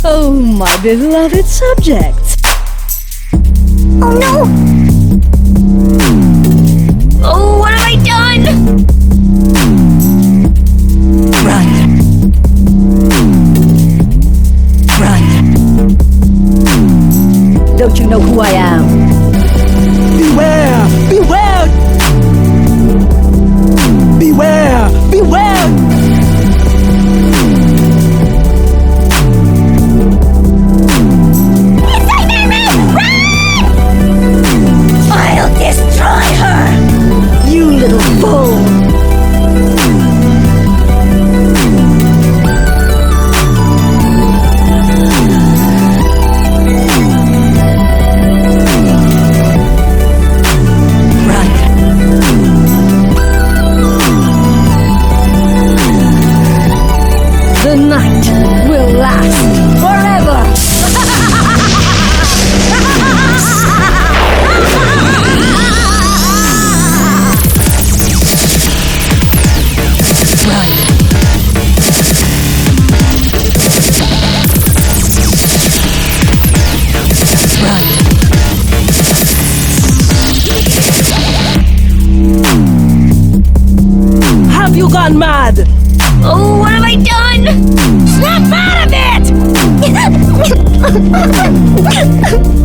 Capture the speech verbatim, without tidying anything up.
Oh, my beloved subjects. Oh no! Oh, what have I done? Run. Run. Don't you know who I am? Beware! Beware! Beware! Beware! I'll destroy her! You little fool! Run. The night will last forever! Have you gone mad? Oh, what have I done? Snap out of it!